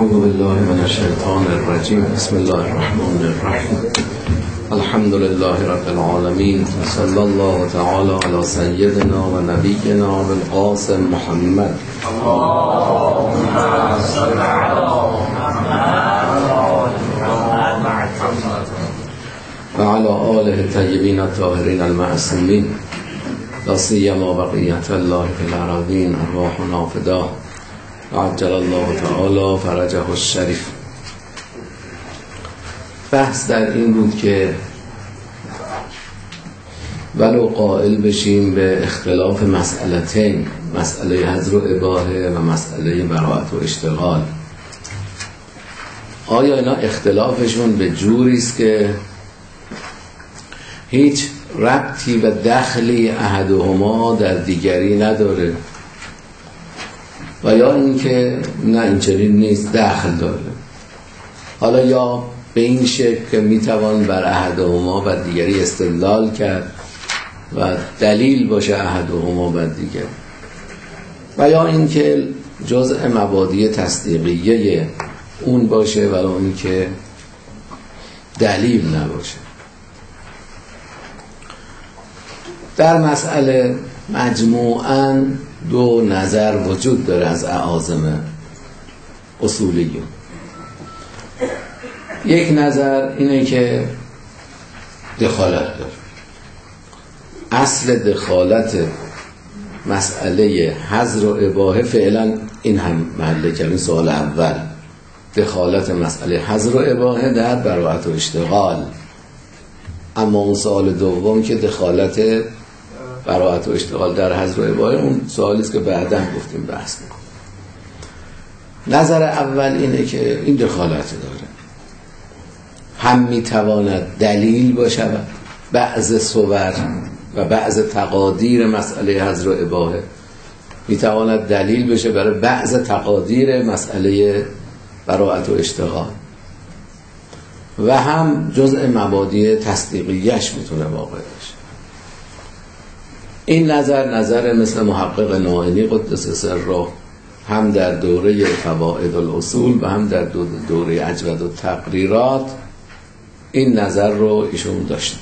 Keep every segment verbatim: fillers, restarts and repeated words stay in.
اعوذ بالله من الشیطان الرجیم. بسم الله الرحمن الرحیم. الحمد لله رب العالمین. صلی الله تعالی علی سیدنا و نبینا بالقاسم محمد. اللهم صل علی محمد و علی آله الطیبین الطاهرین المعصومین. لا سیما بقیة الله فی الارضین ارواحنا فداه عجل الله تعالی فرجه الشریف. بحث در این بود که ولو قائل بشیم به اختلاف مسئلتین، مسئله حظر و اباحه و مسئله براءت و اشتغال، آیا اینا اختلافشون به جوری است که هیچ ربطی و دخلی احدهما در دیگری نداره، و یا اینکه نه اینچنین نیست، دخل داره. حالا یا به این شکل که میتوان بر احدهما و دیگری استدلال کرد و دلیل باشه احدهما بر دیگر، و یا اینکه جزء مبادی تصدیقیه اون باشه ولی اینکه دلیل نباشه. در مسئله مجموعاً دو نظر وجود داره از اعاظم اصولیون. یک نظر اینه که دخالت داره. اصل دخالت مسئله حظر و اباحه فعلا این هم محل کردن سوال اول، دخالت مسئله حظر و اباحه در براءت و اشتغال. اما اون سوال دوم که دخالت براءت و اشتغال در حظر و اباحه، اون سوالی است که بعداً گفتیم بحث می‌کنیم. نظر اول اینه که این دخالت داره، هم میتواند دلیل باشد بعض صور و بعض تقادیر مسئله حظر و اباحه، میتواند دلیل بشه برای بعض تقادیر مسئله براءت و اشتغال، و هم جزء مبادی تصدیقیش میتونه واقع بشه. این نظر نظر مثل محقق نائینی قدس سره هم در دوره فوائد الاصول و هم در دوره اجود التقریرات این نظر رو ایشون داشت.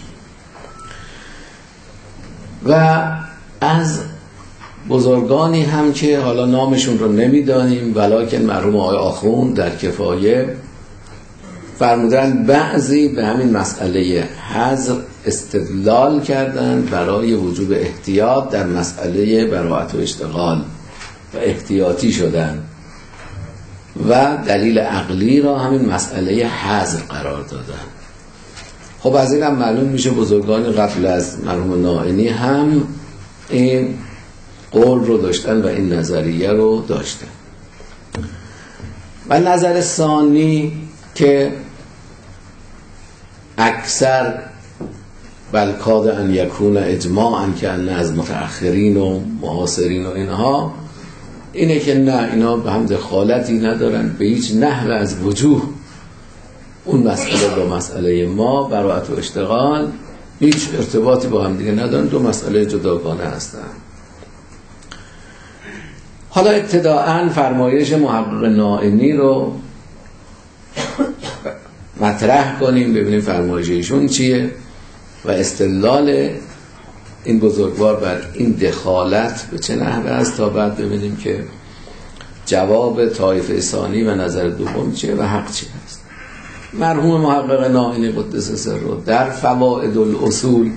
و از بزرگانی هم که حالا نامشون رو نمیدانیم ولکن مرحوم آقای آخوند در کفایه فرمودن بعضی به همین مسئله حظر استدلال کردن برای وجوب احتیاط در مسئله براءت و اشتغال و احتیاطی شدن و دلیل عقلی را همین مسئله حظر قرار دادن. خب از این هم معلوم میشه بزرگان قبل از مرحوم نائینی هم این قول رو داشتن و این نظریه رو داشتن. و نظر ثانی که اکثر بلکاد ان یکون اجماعا که ان از متأخرین و معاصرین و اینها، اینه که نه، اینا به هم دخالتی ندارن به هیچ نحو از وجوه. اون مسئله با مسئله ما براءت و اشتغال هیچ ارتباطی با هم دیگه ندارن، دو مسئله جداگانه هستن. حالا ابتداءً فرمایش محقق نائینی رو مطرح کنیم، ببینیم فرمایش ایشون چیه و استدلال این بزرگوار بر این دخالت به چه نحوه است، تا بعد ببینیم که جواب طایفه ثانی و نظر دوم چیه و حق چی است. مرحوم محقق نائینی قدس سره در فوائد الاصول،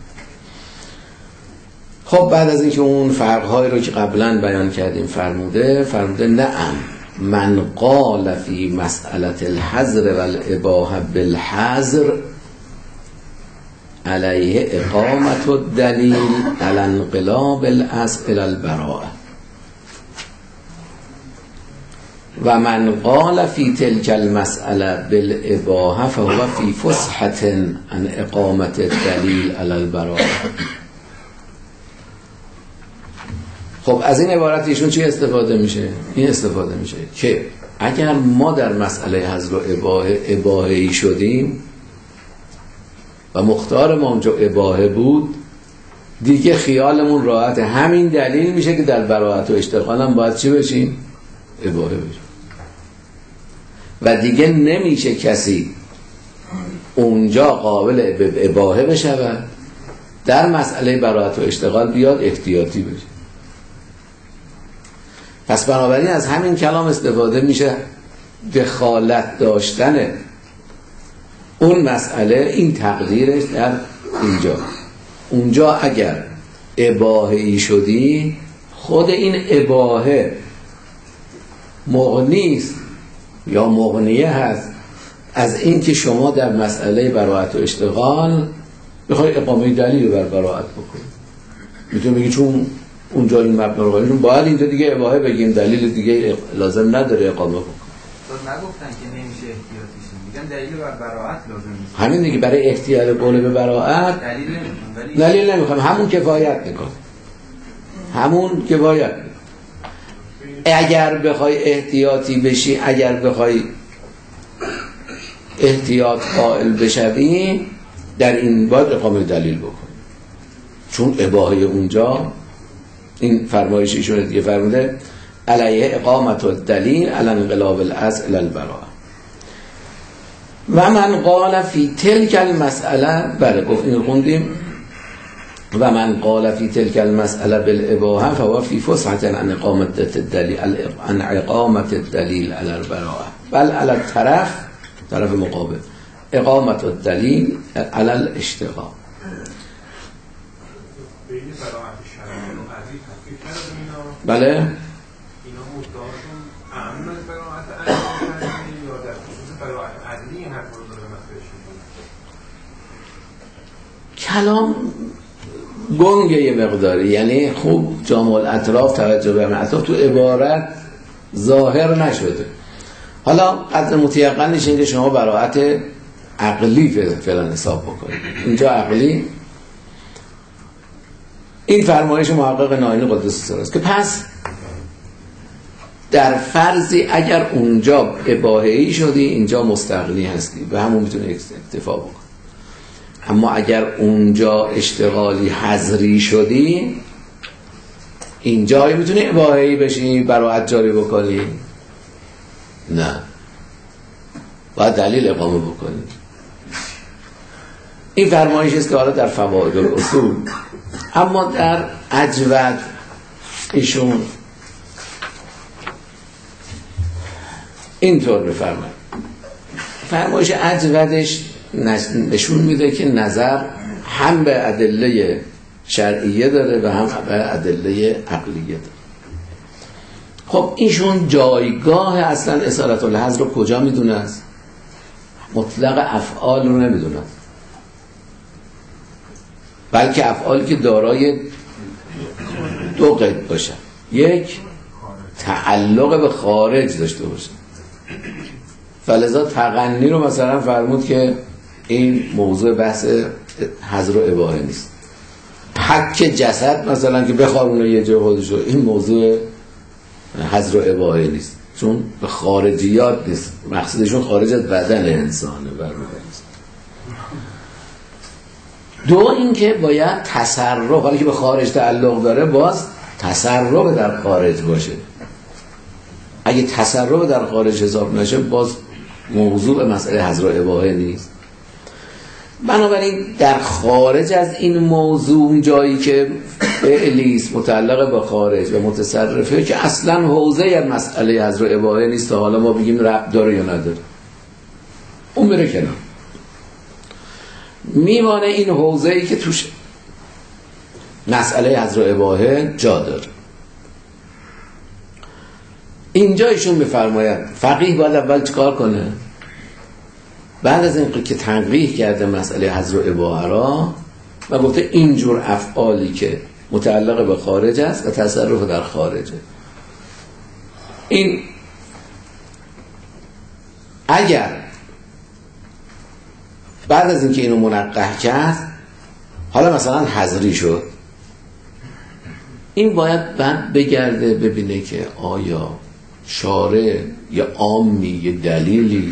خب بعد از اینکه اون فرق‌های رو که قبلا بیان کردیم فرموده فرموده نعم من قال فی مسئله الحظر والاباحه بالحظر علیه اقامت الدلیل علی انقلاب الاصل الی البراءه، و من قال فی تلک المسئله بالاباحه فهو فی فسحة عن اقامت الدلیل علی البراءه. خب از این عبارت ایشون چی استفاده میشه؟ این استفاده میشه که اگر ما در مسئله حظر و اباحه اباحه‌ای شدیم و مختار ما اونجا اباحه بود، دیگه خیالمون راحت، همین دلیل میشه که در براءت و اشتغال هم باید چی بشیم؟ اباحه بشیم. و دیگه نمیشه کسی اونجا قابل به اباحه بشود، در مسئله براءت و اشتغال بیاد احتیاطی بشه. پس بنابراین از همین کلام استفاده میشه دخالت داشتن اون مسئله، این تقدیرش در اینجا. اونجا اگر اباحه‌ای شدی، خود این اباحه مغنیست یا مغنیه هست از این که شما در مسئله براءت و اشتغال بخوای اقامه دلیل بر براءت بکنی. میتونی بگی چون اونجا این مبنا رو قائلیم باید اینجا دیگه اباحه بگیم، دلیل دیگه لازم نداره اقامه بکن. نگفتن که نمیشه احتیاطیش، میگن دلیل بر براءت لازم نیست. همین دیگه، برای اختیار قول به براءت دلیل نمیخوام، ولی دلیل نمیخوام، همون کفایت میکنه، همون کفایت میکنه. اگر بخوای احتیاطی بشی، اگر بخوای احتیاط قائل بشوی، در این باید اقامه دلیل بکنی، چون اباحه اونجا این فرمایش ایشون دیگه فرموده علیه اقامت الدلیل علی انقلاب الاصل الی البراءه. و من قال فی تلک المسئله، بله گفت این خوندیم، و من قال فی تلک المسئله بالاباحه فهو فی فسحة عن اقامت الدلیل عن اقامت الدلیل علی البراءه، بل علی الطرف طرف مقابل اقامت الدلیل علی الاشتغال. بله اینا مدعاشون اهم از براءت عقلی یا در خصوص براءت عقلی این حرف رو داره مطرح شده؟ کلام گنگه یه مقداری، یعنی خوب جامع الاطراف توجه به اطراف تو عبارت ظاهر نشده. حالا قدر متیقنش این که شما براءت عقلی فعلا حساب بکنید. اینجا عقلی این فرمایش محقق نائینی قدس سره است که پس در فرضی اگر اونجا اباحه‌ای شدی اینجا مستغنی هستی، به همون میتونه اکتفا بکن. اما اگر اونجا اشتغالی حظری شدی، اینجا میتونی اباحه‌ای بشی براءت جاری بکنی؟ نه، باید دلیل اقامه بکنی. این فرمایش است که حالا در فواید الاصول، اما در اجود ایشون اینطور بفرماید. فرمایش اجودش نشون میده که نظر هم به ادله شرعیه داره و هم به ادله عقلیه داره. خب ایشون جایگاه اصلا اصالت الحظر رو کجا میدونه است؟ مطلق افعال رو نمیدونه، بلکه افعالی که دارای دو قید باشه، یک تعلق به خارج داشته باشه. فلذا تغنی رو مثلا فرمود که این موضوع بحث حظر و اباحه نیست. حک جسد مثلا که بخارونه یه جای خودشو، این موضوع حظر و اباحه نیست، چون به خارجیات نیست، مقصدشون خارج از بدن انسانه. دو این که باید تصرف، حالا که به خارج تعلق داره باز تصرف در خارج باشه. اگه تصرف در خارج حساب نشه باز موضوع به مسئله حظر و اباحه نیست. بنابراین در خارج از این موضوع جایی که فعلیست متعلق به خارج و متصرفه که اصلا حوزه از مسئله حظر و اباحه نیست تا حالا ما بگیم ربط داره یا نداره، اون بره کنار. میمانه این حوزه‌ای که توش مسئله حظر و اباحه جا داره. اینجا ایشون میفرماید فقیه باید اول چیکار کنه؟ بعد از این که تنقیح کرده مسئله حظر و اباحه را و گفته اینجور افعالی که متعلق به خارج است و تصرف در خارجه، این اگر بعد از اینکه اینو منقح کرد حالا مثلا حظری شد، این باید بعد بگرده ببینه که آیا شارع یا عامی یا دلیلی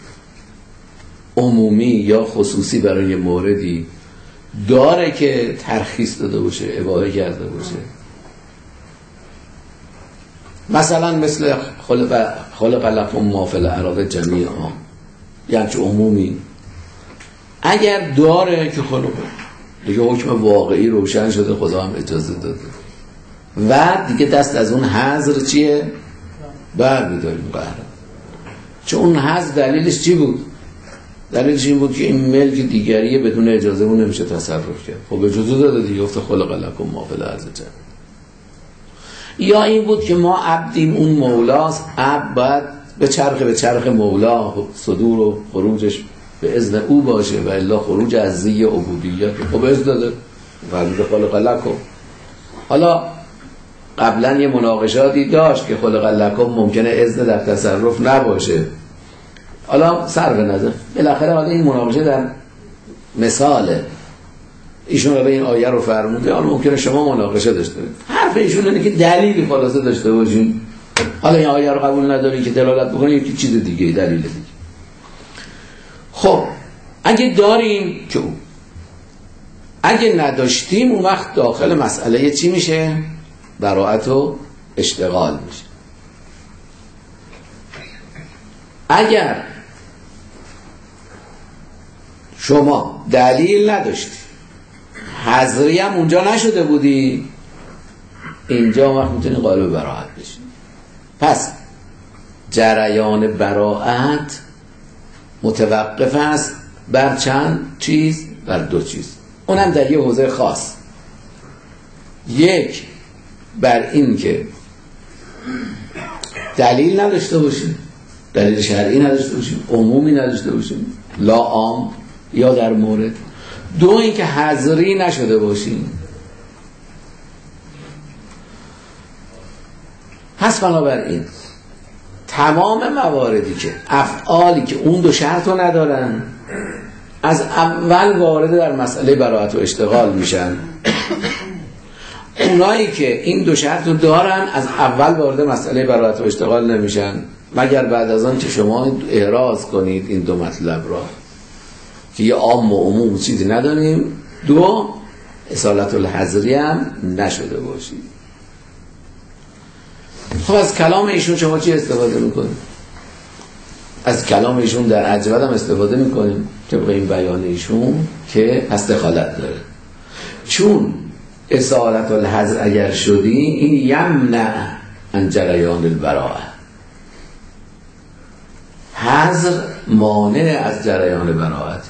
عمومی یا خصوصی برای موردی داره که ترخیص داده باشه، اباحه کرده باشه. مثلا مثل خلق خلق لکم ما فی الارض جمیعا، یعنی چه عمومی اگر داره که خلق دیگه حکم واقعی روشن شده، خدا هم اجازه داده و دیگه دست از اون حظر چیه؟ بر می‌داریم قهر. چون اون حظر دلیلش چی بود؟ دلیلش این بود که این ملک دیگریه، بدون اجازه اون نمیشه تصرف کرد. خب اجازه داده دیگه، گفت خلق لکم ما فی الارض جمیعا. یا این بود که ما عبدیم، اون مولاست، عبد باید به چرخ به چرخ مولا، صدور و خروجش به اذن او باشه و الا خروج از زی عبودیت. خب اذن داده فرمود خلق لکم. حالا قبلا یه مناقشاتی داشت که خلق لکم ممکنه اذن در تصرف نباشه، حالا صرف نظر بالاخره حالا این مناقشه در مثاله، ایشون رو به این آیه رو فرموده، حالا ممکنه شما مناقشه داشته باشید. حرف ایشون اینه که دلیلی خلاصه داشته باشین، حالا این آیه رو قبول نداری که دلالت بکنه یکی چیز دیگه، دلیل دیگه. خب اگه داریم که او، اگه نداشتیم اون وقت داخل مسئله چی میشه؟ براءت و اشتغال میشه. اگر شما دلیل نداشتی، حضری هم اونجا نشده بودی، اینجا وقت میتونی قائل براءت بشی. پس جریان براءت متوقف است بر چند چیز؟ بر دو چیز، اونم در یه حوزه خاص. یک، بر این که دلیل نداشته باشیم، دلیل شرعی نداشته باشیم، عمومی نداشته باشیم، لا عام یا در مورد. دو، این که حضری نشده باشیم. پس بنابراین تمام مواردی که افعالی که اون دو شرط رو ندارن از اول وارد در مسئله براءت و اشتغال میشن. اونایی که این دو شرط رو دارن از اول وارد مسئله براءت و اشتغال نمیشن، مگر بعد از آن که شما احراز کنید این دو مطلب را که یه عام و عموم چیزی نداریم، دو، اصالت الحضری هم نشده باشید. خب از کلام ایشون شما چی استفاده میکنید؟ از کلام ایشون در اجود هم استفاده میکنیم طبق این بیان ایشون که پس دخالت داره، چون اصالت الحضر اگر شدی این یمنع عن جریان البراءه، حضر مانع از جریان براءت.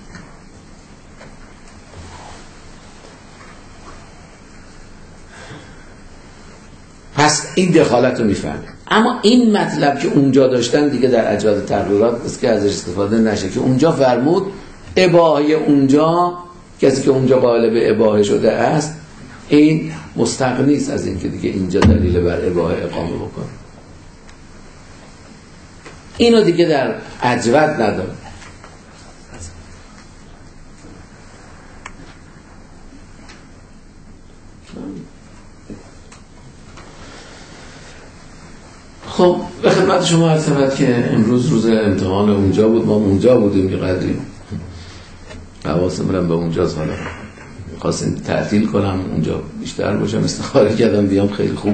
پس این دخالت رو میفهمه. اما این مطلب که اونجا داشتن دیگه در اجواد تقریرات است که ازش استفاده نشه، که اونجا فرمود اباحه، اونجا کسی که اونجا قائل به اباحه شده است این مستغنی است از این که دیگه اینجا دلیل بر اباحه اقامه بکنه. اینو دیگه در اجود نداره. خب به خدمت شما عرض شود که امروز روز امتحان اونجا بود، ما اونجا بودیم یه قدری حواسمون به اونجاست. حالا می‌خواستم تعطیل کنم اونجا بیشتر باشم، استخاره کردم بیام، خیلی خوب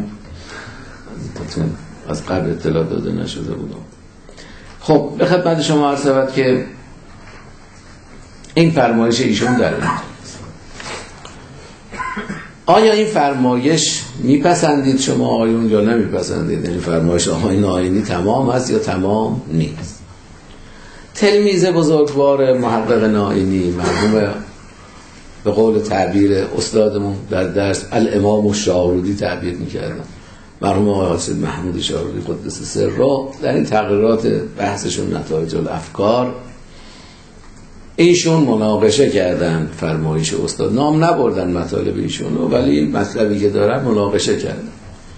از قبل اطلاع داده نشده بودم. خب به خدمت شما عرض شود که این فرمایش ایشون در اینجا، آیا این فرمایش میپسندید شما آیون یا نمیپسندید؟ یعنی فرمایش آقای ناینی تمام است یا تمام نیست؟ تلمیذ بزرگوار محقق ناینی، مرحوم به قول تعبیر استادمون در درس الامام الشاهرودی تعبیر میکردن، مرحوم آقای حاجی محمود شاهرودی قدس سره، در این تقریرات بحثشون نتایج الافکار ایشون مناقشه کردن فرمایش استاد، نام نبردن مطالب ایشونو، ولی مطلبی که دارن مناقشه کردن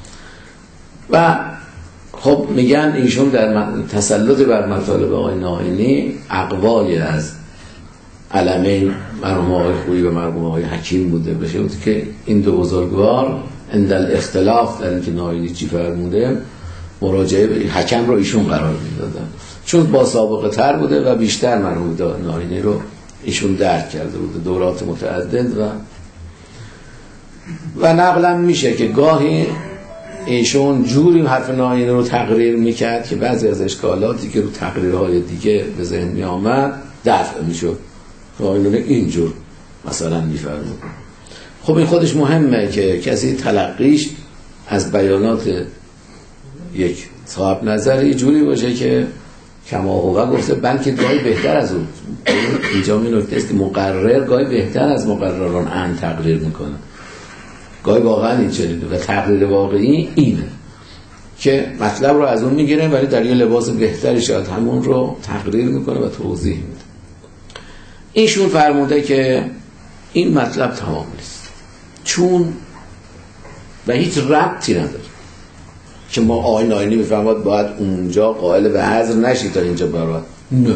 و خب میگن ایشون در تسلط بر مطالب آقای ناینی اقوالی از علمین مرحوم آقای خویی و مرحوم آقای حکیم بوده، بشه بود که این دو بزرگوار اندل اختلاف در اینکه ناینی چی فرموده مراجعه به حکم رو ایشون قرار میدادن، چون با سابقه تر بوده و بیشتر مرحوم ناینی رو ایشون درک کرده بوده، دورات متعدد و و نقلم میشه که گاهی ایشون جوری حرف ناآینه رو تقریر میکرد که بعضی از اشکالاتی که رو تقریرهای دیگه به ذهن می آمد دفع میشد. ناآینه اینجور مثلا میفرمود. خب این خودش مهمه که کسی تلقیش از بیانات یک صاحب نظری جوری باشه که کما هو گفته بلکه گاهی بهتر از اون. اینجا می نکته است که مقرر گاهی بهتر از مقرران ان تقریر میکنه. گاهی واقعا این چنینه و تقریر واقعی اینه که مطلب رو از اون میگیره ولی در یه لباس بهتری شاید همون رو تقریر میکنه و توضیح میده. ایشون فرموده که این مطلب تمام نیست چون و هیچ ربطی نداره که ما آیین آینی میفهمد باید اونجا قائل به حذر نشی تا اینجا برات. نه،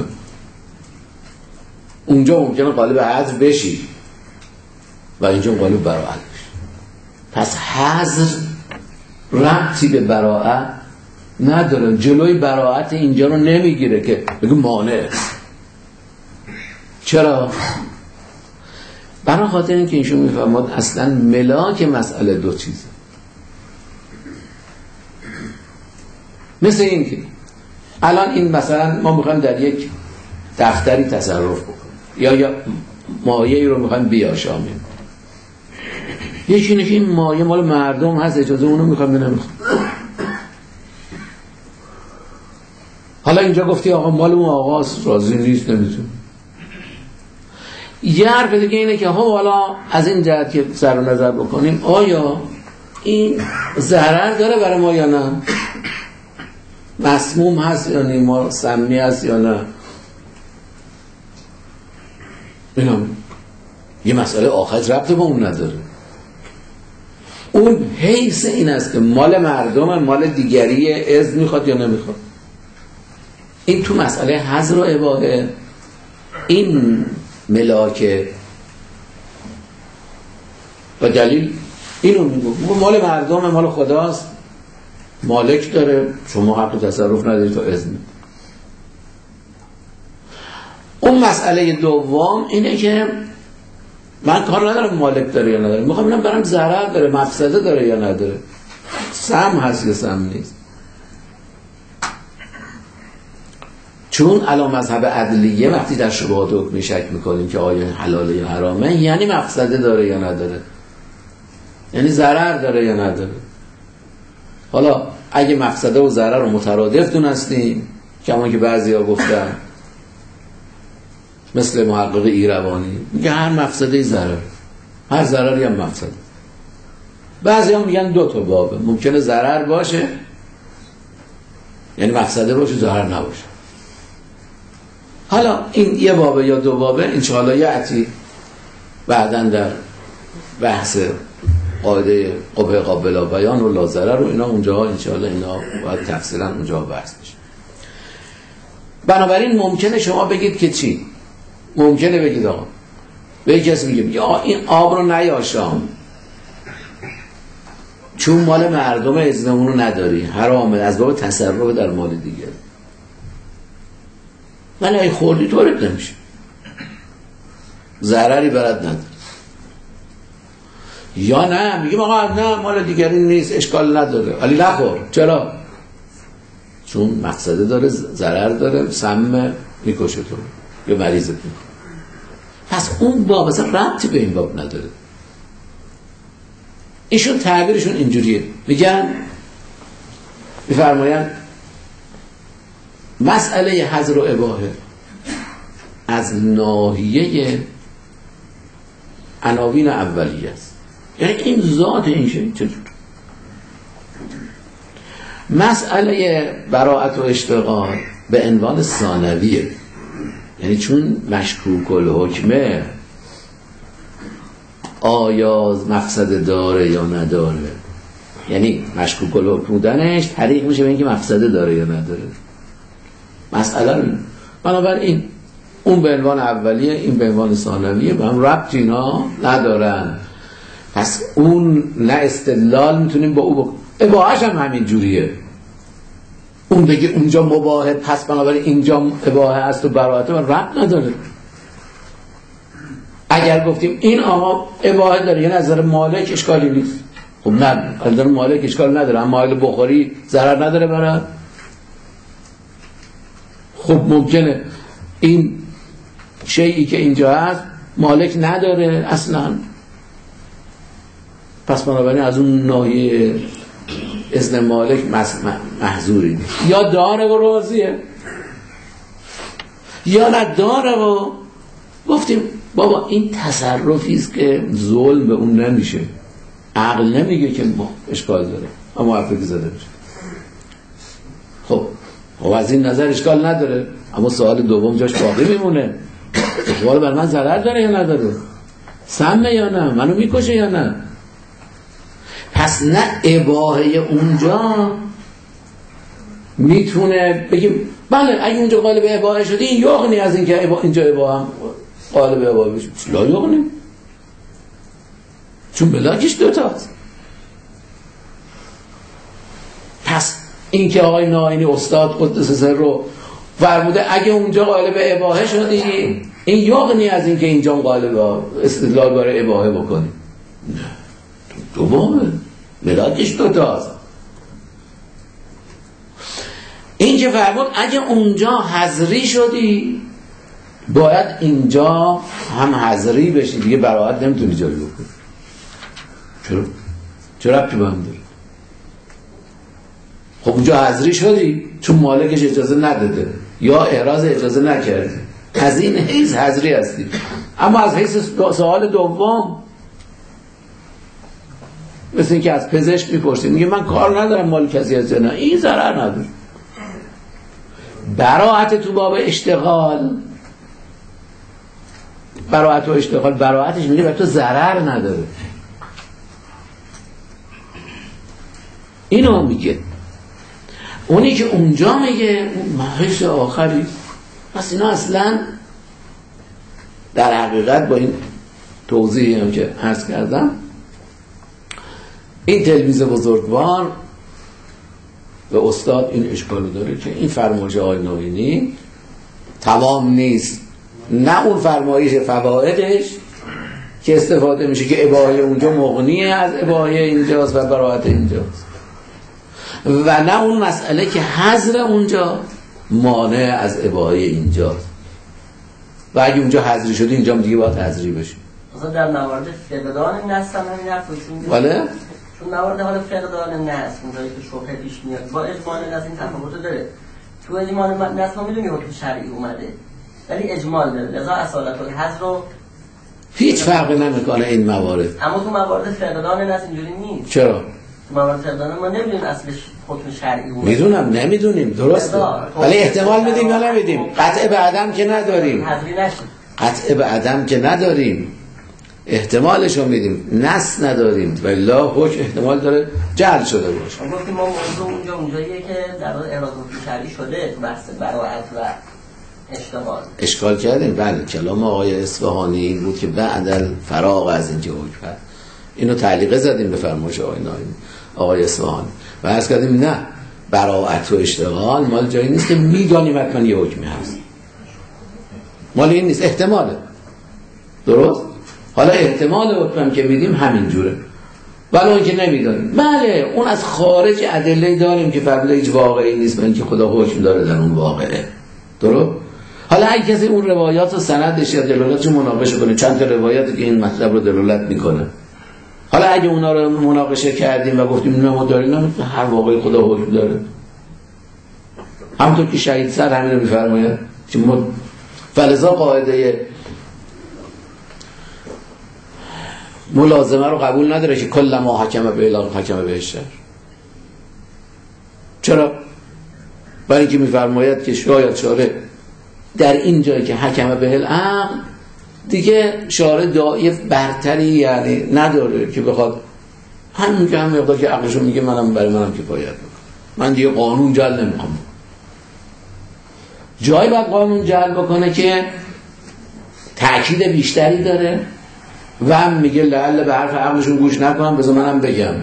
اونجا ممکنه قائل به حذر بشی و اینجا قائل به براعت بشی. پس حذر ربطی به براعت نداره، جلوی براعت اینجا رو نمیگیره که بگه مانع. چرا؟ برای خاطر اینکه ایشون میفهمد اصلا ملاک مسئله دو چیزه. مثل این که الان این مثلا ما میخوایم در یک دفتری تصرف بکنیم یا یا مایه‌ای رو میخوایم بیاشامیم، یکی اینه که این مایه مال مردم هست اجازه اونو میخوایم یا نمیخوایم. حالا اینجا گفتی آقا مال اون آقاست راضی نیست نمیتونه. یه حرف دیگه اینه که ها حالا از این جهت که سر و نظر بکنیم آیا این ضرر داره برای ما یا نه، مسموم هست یا نه، ما سمی هست یا نه. اینا یه مسئله آخر ربط به اون نداره. اون حیث این است که مال مردم مال دیگری اذن میخواد یا نمیخواد. این تو مسئله حظر و اباحه این ملاکه و دلیل اینو میگو مال مردم مال خداست، مالک داره، شما حق تصرف نداری تا اذن. اون مسئله دوم اینه که من کار ندارم مالک داره یا نداره، میخوام ببینم برام ضرر داره مفسده داره یا نداره، سم هست یا سم نیست. چون الان مذهب عدلیه وقتی در شبهات حکمی شک میکنیم که آیا حلاله یا حرامه یعنی مفسده داره یا نداره، یعنی ضرر داره یا نداره. حالا اگه مفسده و ضرر رو مترادف دونستیم کما که بعضیا گفتن مثل محقق ایروانی میگه هر مفسده ضرر، هر ضرری هم مفسده. بعضیا میگن دو تا بابه، ممکنه ضرر باشه یعنی مفسده باشه ضرر نباشه. حالا این یه بابه یا دو بابه انشاءالله یعتی بعدن در بحث قاعده قبه قابل بیان و لازره رو اینا اونجاها انشاءالله اینا باید تفصیلا اونجا بحث بشه. بنابراین ممکنه شما بگید که چی؟ ممکنه بگید آقا به یک کسی میگه یا این آب رو نیاشام چون مال مردم اذن رو نداری، حرامه، از باب تصرف در مال دیگه. من ای خوردی طورت نمیشه، ضرری برات نداره. یا نه میگیم آقا نه مال دیگری نیست اشکال نداره ولی نخور. چرا؟ چون مقصده داره، ضرر داره، سم میکشه تو یا مریضت میکنه. پس اون باب اصلا ربطی به این باب نداره. ایشون تعبیرشون اینجوریه، میگن میفرماین مسئله حظر و اباحه از ناحیه عناوین اولیه است، یعنی این ذات این شیء چجور. مسئله براءت و اشتغال به عنوان ثانویه، یعنی چون مشکوک الحکمه آیا مفسده داره یا نداره، یعنی مشکوک الحکم بودنش طریق میشه به اینکه مفسده داره یا نداره. مسئله رو بنابراین اون به عنوان اولیه این به عنوان ثانویه به هم ربط اینا ندارن. پس اون نه استدلال میتونیم با او بکنیم. اباحه‌ش هم همین جوریه، اون بگه اونجا مباحه پس بنابراین اینجا اباحه است و براءت و ربط نداره. اگر گفتیم این آقا اباحه داره یه نظر مالک اشکالی نیست، خب نه الان مالک اشکال نداره، اما اگه بخوری ضرر نداره برای. خب ممکنه این شیئی که اینجا هست مالک نداره اصلا، پس بنابراین از اون ناحیه اذن مالک محظوری نیست. یا داره و راضیه یا نداره و گفتیم بابا این تصرفی است که ظلم به اون نمیشه، عقل نمیگه که ما اشکال داره اما حرفی زده بشه. خب و از این نظر اشکال نداره، اما سوال دوم جاش باقی میمونه، سوال بر من ضرر داره یا نداره، سمه یا نه، منو میکشه یا نه. پس نه اباحه اونجا میتونه بگیم بله اگه اونجا قالب اباحه شدی این یغنی از این که اینجا اباحه هم قالب اباحه بشه، لا یغنی، چون بلاکش دوتاست. پس این که آقای ناینی استاد قدس سر رو فرموده اگه اونجا قالب اباحه شدی این یغنی از این که اینجا قالب استدلال برای اباحه بکنی، نه دومه ملاکش دوتاست. این که فرمود اگه اونجا حضری شدی باید اینجا هم حضری بشی، دیگه براحت نمیتونی جاری بکنی. چرا؟ چرا ربطی با هم داره؟ خب اونجا حضری شدی چون مالکش اجازه نداده یا احراز اجازه نکردی، از این حیث حضری هستی. اما از حیث سوال دوم مثل اینکه از پزشک میپرسید میگه من کار ندارم مال کسی هست، نه این ضرر نداره. براعت تو باب اشتغال، براعت و اشتغال براعتش میگه بر تو ضرر نداره، اینو میگه. اونی که اونجا میگه محیث آخری. پس اینا اصلا در حقیقت با این توضیحی هم که عرض کردم این تلمیذ بزرگوار و استاد این اشکالو داره که این فرمایش آقای ناینی تمام نیست، نه اون فرمایش فوائدش که استفاده میشه که اباحه اونجا مغنیه از اباحه اینجاست و براحت اینجاست، و نه اون مسئله که حظر اونجا مانع از اباحه اینجاست و اگه اونجا حظری شده اینجا دیگه باید حظری بشه. مثلا در موارد فقدان نص هم همین حرف وجود بله؟ چون موارد حالا فقدان نص اونجایی که شبهه پیش میاد با اجمال نص این تفاوت داره. تو اجمال نص ما میدونیم حکم شرعی اومده ولی اجمال داره، لذا اصالت الحظر رو هیچ فرقی نمیکنه این موارد. اما تو موارد فقدان نص اینجوری نیست. چرا؟ تو موارد فقدان ما نمیدونیم اصلش حکم شرعی اومده. میدونم نمیدونیم درسته ولی احتمال میدیم یا نمیدیم، قطع به عدم که نداریم، حذری نشه، قطع به عدم که نداریم، احتمالش رو میدیم، نص نداریم ولی حکم احتمال داره جعل شده باشه. ما گفتیم ما موضوع اونجا اونجاییه که در واقع احراز حکم شرعی شده تو بحث براعت و اشتغال اشکال کردیم. بله کلام آقای اصفهانی این بود که بعد فراغ از اینکه حکم هست اینو تعلیقه زدیم به فرمایش آقای ناینی آقای اصفهانی و عرض کردیم نه براعت و اشتغال مال جایی نیست که میدانیم حتما یه حکمی هست، مال این نیست، احتماله. درست؟ حالا احتمال حکم که میدیم همین جوره ولی اون که نمیدانیم. بله اون از خارج ادله داریم که فرموده هیچ واقعی نیست من که خدا حکم داره در اون واقعه. درست؟ حالا اگه کسی اون روایات و سندش یا دلالتش مناقشه کنه، چند تا روایاتی که این مطلب رو دلالت میکنه، حالا اگه اونا رو مناقشه کردیم و گفتیم نه ما داریم هر واقعی خدا حکم داره، همونطور که شهید سر همین رو میفرماید که ما فلذا قاعده ملازمه رو قبول نداره که کل ما حکم به اعلام حکم به شر. چرا؟ برای اینکه میفرماید که شاید شارع در این جایی که حکم به العقل دیگه شارع دایف برتری یعنی نداره که بخواد همین که هم مقدار که عقلشو میگه منم برای منم کفایت میکنه، من دیگه قانون جل نمیخوام. جایی باید قانون جل بکنه که تأکید بیشتری داره و هم میگه لعل به حرف عقلشون گوش نکنم بذار منم بگم.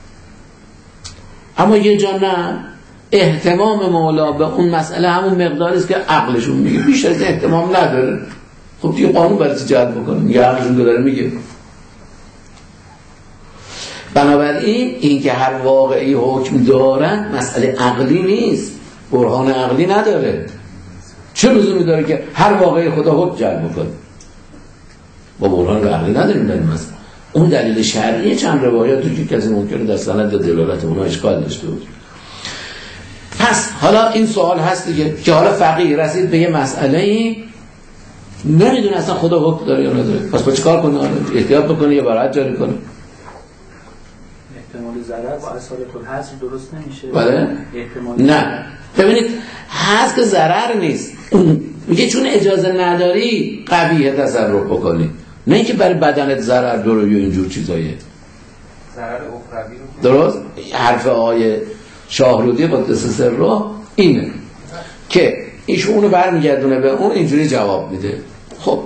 اما یه جا نه، اهتمام مولا به اون مسئله همون مقداری است که عقلشون میگه، بیشتر از اهتمام نداره. خب دیگه قانون برای چی جلب بکنه؟ میگه عقلشون داره میگه. بنابراین این که هر واقعی حکم دارن مسئله عقلی نیست، برهان عقلی نداره. چه لزومی داره که هر واقعی خدا حکم جلب کنه؟ با برهان عقلی نداریم در این مسئله. اون دلیل شرعی چند روایت تو که کسی ممکنه در سند دلالت اونها اشکال داشته باشه. پس حالا این سوال هست دیگه که حالا فقیه رسید به یه مسئله ای نمیدونه اصلا خدا حکم داره یا نداره، پس با چیکار کنه؟ احتیاط بکنه یا برات جاری کنه؟ احتمال ضرر با اصالت الحظر درست نمیشه. بله؟ احتمال نه ببینید حذف ضرر نیست، میگه چون اجازه نداری قبیح تصرف بکنی، نه اینکه برای بدنت ضرر داره یا اینجور چیزایه. ضرر اخروی رو درست؟ حرف آقای شاهرودی قدس سره اینه که ایشون اونو برمیگردونه به اون اینجوری جواب میده. خب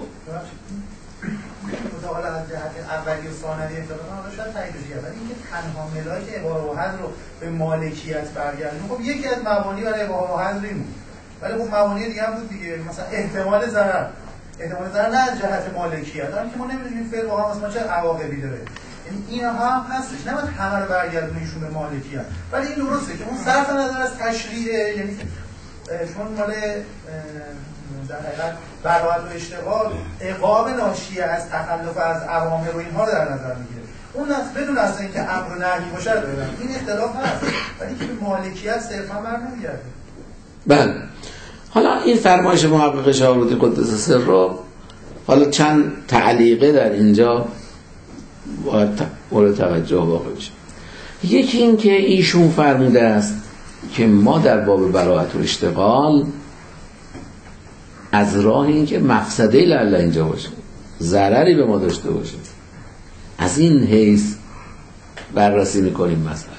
حالا از جهت اولی و ثانوی اطلاقا حالا شاید تاییدش کرد، ولی اینکه تنها ملاک اباحه و حظر رو به مالکیت برگردونه، خب یکی از مبانی برای اباحه و حظر این بود، ولی خب مبانی دیگه هم بود دیگه، مثلا احتمال ضرر احتمال ضرر نه از جهت مالکیت، حالا که ما نمیدونیم فعل واقعا مثلا چه عواقبی داره، یعنی این هم هستش، نه باید همه رو برگردونه ایشون به مالکیت، ولی این درسته که اون صرف نظر از تشریع، یعنی چون مال در حقیقت براءت و اشتغال عقاب ناشی از تخلف از اوامر و اینها رو در نظر میگیره، اون از بدون اصلا اینکه امر و نهی باشه رو دارن، این اختلاف هست، ولی که به مالکیت صرفا برنمیگرده. بله حالا این فرمایش محقق شاهرودی قدس سره حالا چند تعلیقه در اینجا باید مورد توجه واقع بشه. یکی این که ایشون فرموده است که ما در باب براءت و اشتغال از راه این که مفسده لعل اینجا باشه، ضرری به ما داشته باشه، از این حیث بررسی میکنیم مسئله،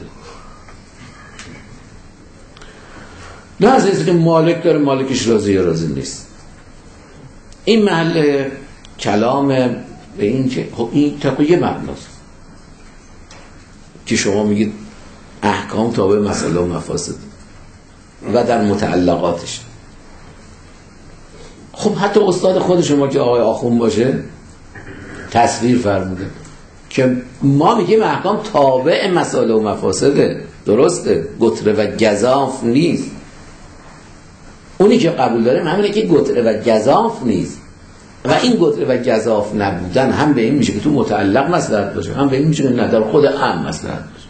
نه از اینکه که مالک داره مالکش راضی یا راضی نیست. این محل کلام به این که خب این تقوی یه مبناست که شما میگید احکام تابع مسئله و مفاسد و در متعلقاتش. خب حتی استاد خود شما که آقای آخون باشه تصویر فرموده که ما میگیم احکام تابع مسائل و مفاسده، درسته، گتره و گزاف نیست. اونی که قبول داریم همینه که گتره و گزاف نیست و این گتره و گزاف نبودن هم به این میشه که تو متعلق مصلحت باشه، هم به این میشه که نه در خود عام مصلحت باشه.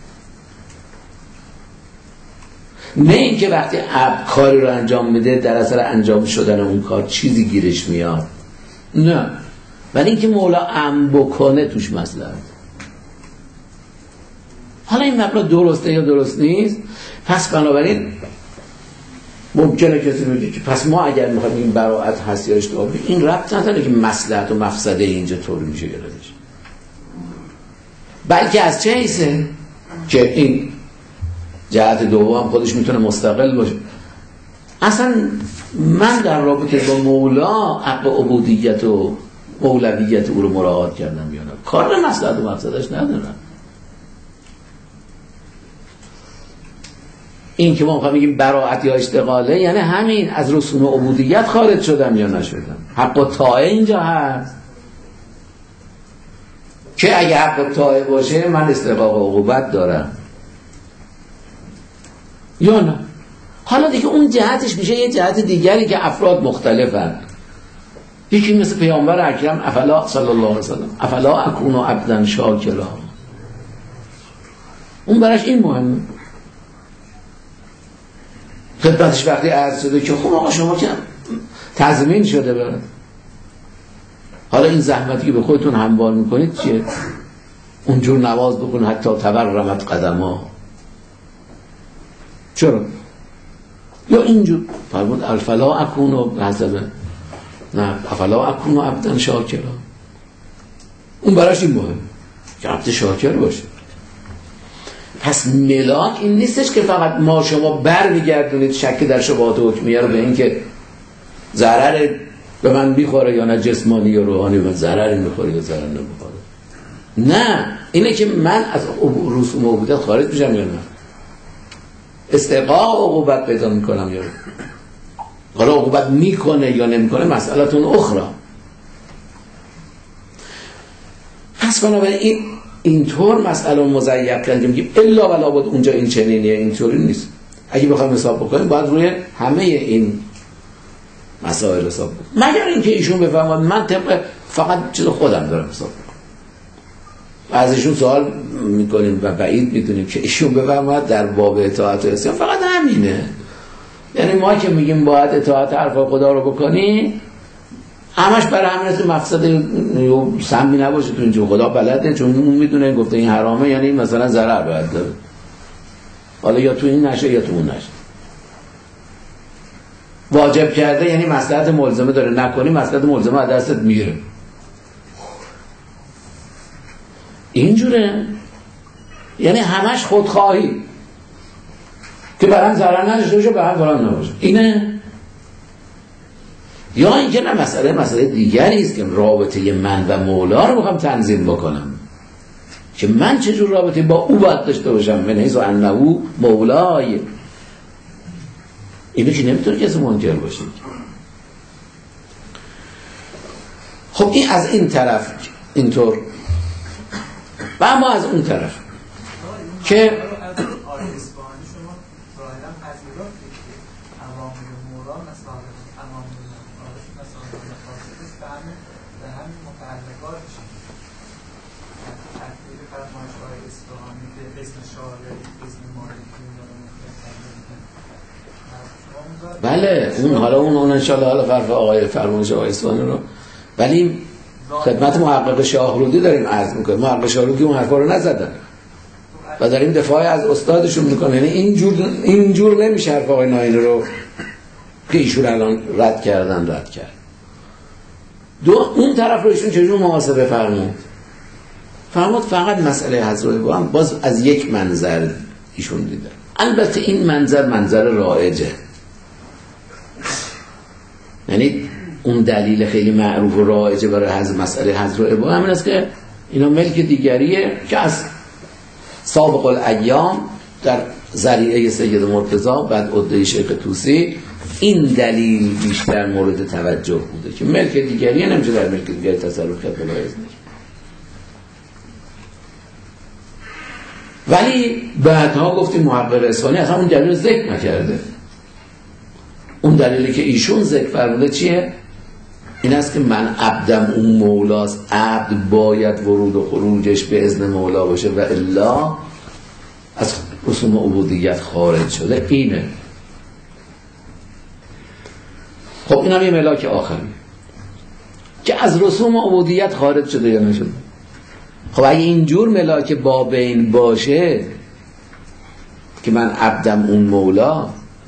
نه اینکه وقتی عبد کاری رو انجام میده در اثر انجام شدن اون کار چیزی گیرش میاد، نه، ولی اینکه مولا عام بکنه توش مصلحت. حالا این مبنا درسته یا درست نیست؟ پس بنابراین ممکنه کسی بگه که پس ما اگر میخوایم این براءت هست یا اشتباه، این ربط نداره که مصلحت و مفسده اینجا طوری میشه گرفتش، بلکه از چه حیثه که این جهت دوم خودش میتونه مستقل باشه. اصلا من در رابطه با مولا حق عبودیت و مولویت او رو مراعات کردم یا نه، کار به مصلحت و مفسدش ندارم. این که ما میخوایم بگیم براءت یا اشتغاله یعنی همین از رسوم عبودیت خارج شدم یا نشدم. حق و طاعه اینجا هست که اگه حق و طاعه باشه من استحقاق عقوبت دارم یا نه. حالا دیگه اون جهتش میشه یه جهت دیگری که افراد مختلفن. یکی مثل پیامبر اکرم افلا صلی الله علیه وسلم افلا اکون عبدا شاکرا، اون براش این مهمه. خدمتش وقتی عرض شده که خب آقا شما که تضمین شده برد، حالا این زحمتی که به خودتون هموار میکنید چیه؟ اونجور نواز بکنید حتی تورمت قدما. چرا؟ یا اینجور فرمود الفلا اکونو حسبه، نه افلا اکونو عبدا شاکرا، اون براش این مهم که عبد شاکر باشه. پس ملاک این نیستش که فقط ما شما بر میگردونید شک در شبهات حکمیه رو به این که ضرر به من میخوره یا نه جسمانی یا روحانی به من ضرر میخوره یا ضرر نمیخوره. نه، اینه که من از رسوم عبودیت خارج میشم یا نه، استحقاق عقوبت پیدا میکنم یا نه. حالا عقوبت میکنه یا نمیکنه مسئله‌تون اخرى. پس بنابراین این اینطور مسئله مضیق کردیم که الا ولا بود اونجا این چنینیه، اینطوری نیست. اگه بخوایم حساب بکنیم باید روی همه این مسائل حساب بکنیم، مگر اینکه ایشون بفهمد من طبق فقط چیز خودم دارم حساب بکنم. از ایشون سوال میکنیم و بعید میدونیم که ایشون بفهمد در باب اطاعت و عصیان فقط همینه. یعنی ما که میگیم باید اطاعت حرف خدا رو بکنی همش برای همین که مقصد سمی نباشه تو اینجا، خدا بلده چون اون میدونه گفته این حرامه یعنی مثلا ضرر باید داره، حالا یا تو این نشه یا تو اون نشه. واجب کرده یعنی مصلحت ملزمه داره، نکنی مصلحت ملزمه از دستت میره. اینجوره، یعنی همش خودخواهی که برام ضرر نداشته باشه به هم فلان نباشه اینه. یا اینکه نه مسئله مسئله دیگری است که رابطه من و مولا رو میخوام تنظیم بکنم که من چجور رابطه با او باید داشته باشم، من حیث انه مولای. اینو که نمیتونه کسی منکر باشه. خب این از این طرف اینطور، و اما از اون طرف که بله اون حالا اون اون انشاءالله حالا فرق آقای فرمایش آقای اصفهانی رو، ولی خدمت محقق شاهرودی داریم عرض میکنیم. محقق شاهرودی اون حرفا رو نزدن و داریم دفاع از استادشون میکنه. یعنی اینجور اینجور نمیشه حرف آقای ناینی رو که ایشون الان رد کردن رد کرد. دو اون طرف رو ایشون چجور محاسبه فرمود؟ فرمود فقط مسئله حضرت با هم باز از یک منظر ایشون دیدن. البته این منظر منظر رایجه، یعنی اون دلیل خیلی معروف و رایجه برای حضرت مسئله حضرت ابا همین است که اینا ملک دیگریه که از سابق الایام در ذریعه سید مرتضی بعد عده شیخ طوسی این دلیل بیشتر مورد توجه بوده که ملک دیگریه نمیشه در ملک دیگری تصرف کرد بلا اذنش. ولی بعدها گفتیم محقق اصفهانی اصلا اون دلیل ذکر نکرده. اون دلیلی که ایشون ذکر فرموده چیه؟ این است که من عبدم اون مولاست، عبد باید ورود و خروجش به اذن مولا باشه و الا از رسوم عبودیت خارج شده. اینه. خب این هم یه ملاک آخری که از رسوم عبودیت خارج شده یا نشده. خب اگه اینجور ملاک بابین باشه که من عبدم اون مولا،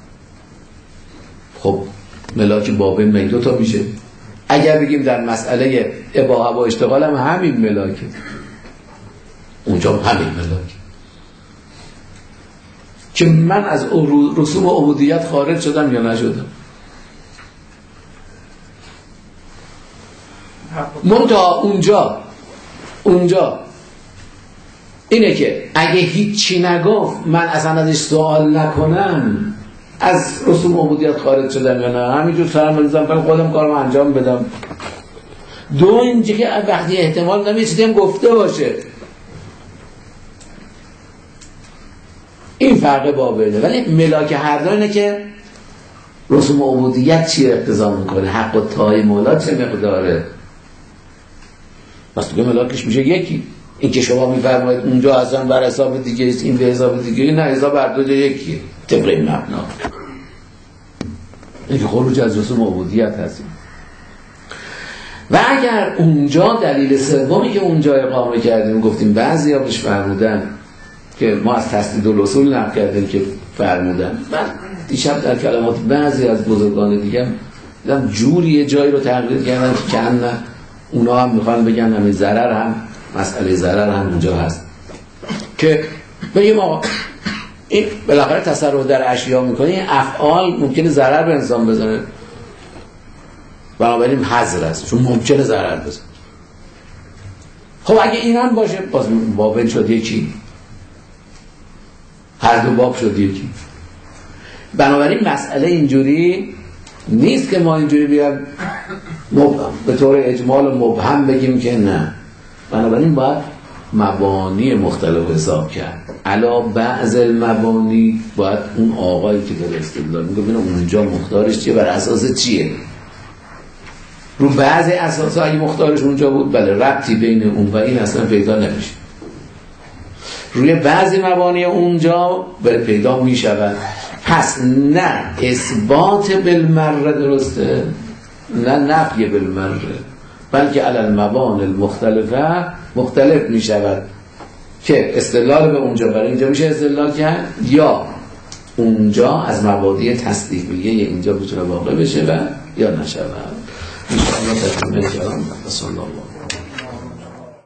خب ملاک بابین من دو تا میشه. اگر بگیم در مسئله اباحه و اشتغال هم همین ملاکه، اونجا هم همین ملاکه که من از رسوم عبودیت خارج شدم یا نشدم. منتها اونجا اونجا اینه که اگه هیچی نگفت من اصلا ازش سوال نکنم از رسوم عبودیت خارج شدم یا نه، همینجور سرم بریزم برای خودم کارم انجام بدم. دو اینجا که وقتی احتمال نمیشدیم گفته باشه، این فرق بابینه. ولی ملاک هر دو اینه که رسوم عبودیت چی اقتضا میکنه، حق و تای مولا چه مقداره. پس دیگه ملاکش میشه یکی. این که شما میفرمایید اونجا اصلا بر حساب دیگه است، این به حساب دیگه، نه حساب بر دو یکیه طبق این مبنا. این که خروج از رسوم عبودیت هستیم. و اگر اونجا دلیل سومی که اونجا اقامه کردیم گفتیم بعضیا بهش فرمودن که ما از تسدید الاصول نقل کردیم که فرمودن، من دیشب در کلمات بعضی از بزرگان دیگه دیدم جوری جایی رو تغییر کردن که کن اونا هم میخوان بگن همین ضرر هم مسئله ضرر هم اونجا هست که بگیم آقا این بالاخره تصرف در اشیا میکنه، افعال ممکنه ضرر به انسان بزنه، بنابراین حظر است چون ممکنه ضرر بزنه. خب اگه این هم باشه باز بابن شد یکی، هر دو باب شد یکی. بنابراین مسئله اینجوری نیست که ما اینجوری بیام مبهم به طور اجمال و مبهم بگیم که نه. بنابراین باید مبانی مختلف حساب کرد. علا بعض المبانی باید اون آقایی که داره استدلال میگه ببینه اونجا مختارش چیه، بر اساس چیه. رو بعضی اساسا اگه مختارش اونجا بود بله ربطی بین اون و این اصلا پیدا نمیشه. روی بعضی مبانی اونجا بله پیدا میشود. پس نه اثبات بالمره درسته نه نفی بالمره، بلکه علی المبانی المختلفه مختلف می شود که استدلال به اونجا برای اینجا میشه استدلال کرد یا اونجا از مبادی تصدیقیه اینجا بتونه واقع بشه و یا نشود. ان شاء الله در تکمیل کلام. صلی الله